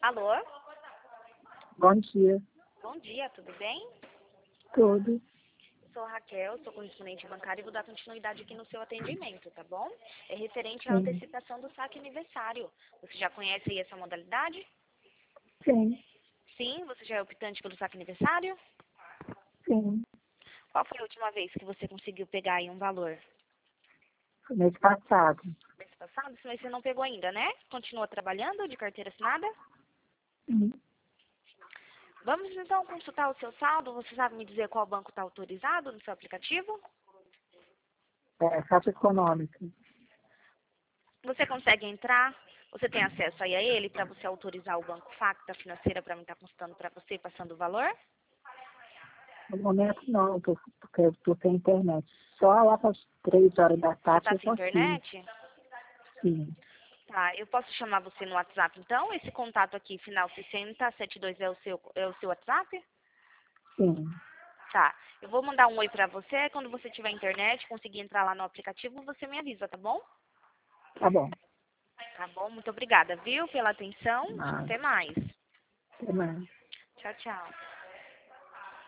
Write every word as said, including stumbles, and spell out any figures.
Alô? Bom dia. Bom dia, tudo bem? Tudo. Eu sou a Raquel, sou correspondente bancária e vou dar continuidade aqui no seu atendimento, tá bom? É referente à Sim. antecipação do saque aniversário. Você já conhece aí essa modalidade? Sim. Sim, você já é optante pelo saque aniversário? Sim. Qual foi a última vez que você conseguiu pegar aí um valor? Foi mês passado. Mês passado? Mas você não pegou ainda, né? Continua trabalhando de carteira assinada? Sim. Vamos então consultar o seu saldo. Você sabe me dizer qual banco está autorizado no seu aplicativo? É, Caixa Econômica. Você consegue entrar? Você tem acesso aí a ele para você autorizar o banco Facta Financeira para mim estar consultando para você e passando o valor? No momento não, tô- porque eu estou sem internet. Só lá para as três horas da Você tarde está eu sem consigo. internet? Sim. Tá, eu posso chamar você no WhatsApp então? Esse contato aqui, final sessenta, setenta e dois é o seu, é o seu WhatsApp? Sim. Tá, eu vou mandar um oi pra você. Quando você tiver internet, conseguir entrar lá no aplicativo, você me avisa, tá bom? Tá bom. Tá bom, muito obrigada, viu, pela atenção. Ah, Até mais. até mais. Tchau, tchau.